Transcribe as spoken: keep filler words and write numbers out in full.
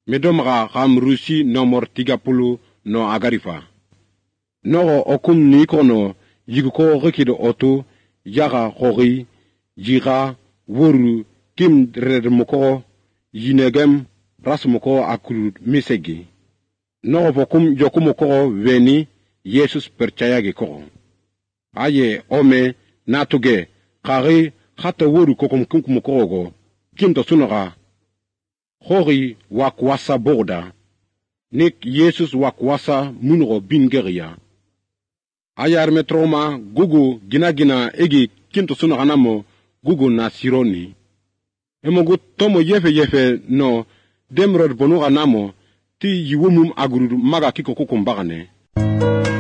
Medomra kam rusi nomor tiga puluh no agarifa. Noro okum ni kono yiguko rikido oto yaga hori jira woru kim redmoko yinegem rasmoko akuru misegi. Noro vokum jokumoko veni Yesus percaya ge ko. Aye ome natuge kari hata woru kokum kumkumoko go kim to sunaga hori wakwasa boda nik Yesus wakwasa munro bingeria. Ayar metroma gugu gina gina egi kinto sunaga namo gugu na sironi. Emogu tomo yefe yefe no demrod bonuga namo ti yiwumum aguru maga kiko kukumbagane.